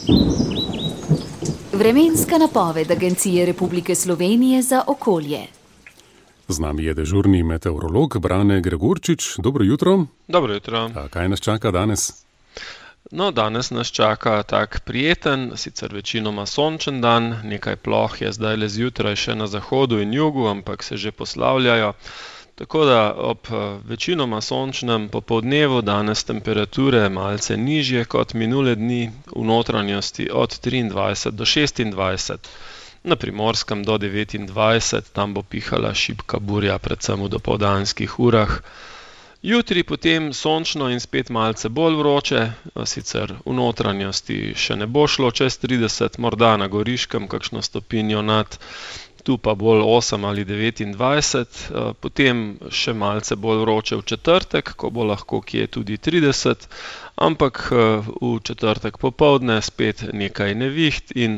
Vremenska napoved Agencije Republike Slovenije za okolje. Z nami je dežurni meteorolog Brane Gregorčič. Dobro jutro. Dobro jutro. Kaj nas čaka danes? No, danes nas čaka tak prijeten, sicer večinoma sončen dan. Nekaj ploh je zdajle zjutraj še na zahodu in jugu, ampak se že poslavljajo. Tako da ob večinoma sončnem popoldnevu danes temperature malce nižje kot minule dni, v notranjosti od 23 do 26. Na Primorskem do 29, tam bo pihala šibka burja, predvsem v dopoldanskih urah. Jutri potem sončno in spet malce bolj vroče, sicer v notranjosti še ne bo šlo čez 30, morda na Goriškem kakšno stopinjo nad, tu pa bolj 8 ali 29, potem še malce bolj vroče v četrtek, ko bo lahko kje tudi 30, ampak v četrtek popoldne spet nekaj neviht in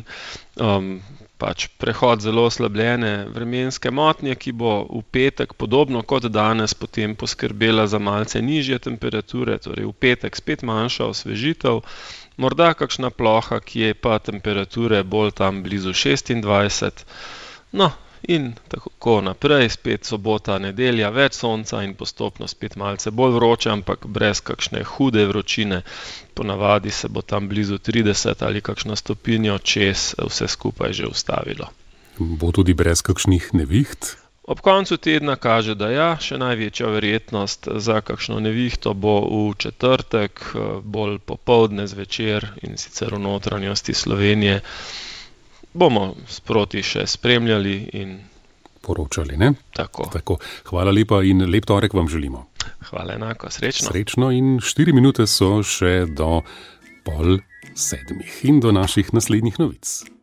prehod zelo oslabljene vremenske motnje, ki bo v petek podobno kot danes potem poskrbela za malce nižje temperature, torej v petek spet manjša osvežitev, morda kakšna ploha, ki je pa temperature bolj tam blizu 26. No, in tako naprej, spet sobota, nedelja, več sonca in postopno spet malce bolj vroče, ampak brez kakšne hude vročine. Ponavadi se bo tam blizu 30 ali kakšno stopinjo čez vse skupaj že ustavilo. Bo tudi brez kakšnih neviht? Ob koncu tedna kaže, da ja, še največja verjetnost za kakšno nevihto bo v četrtek, bolj popoldne zvečer in sicer v notranjosti Slovenije. Bomo sproti še spremljali in poročali, ne? Tako. Hvala lepa in lep torek vam želimo. Hvala enako, srečno. Srečno in 4 minute so še do 6:30 in do naših naslednjih novic.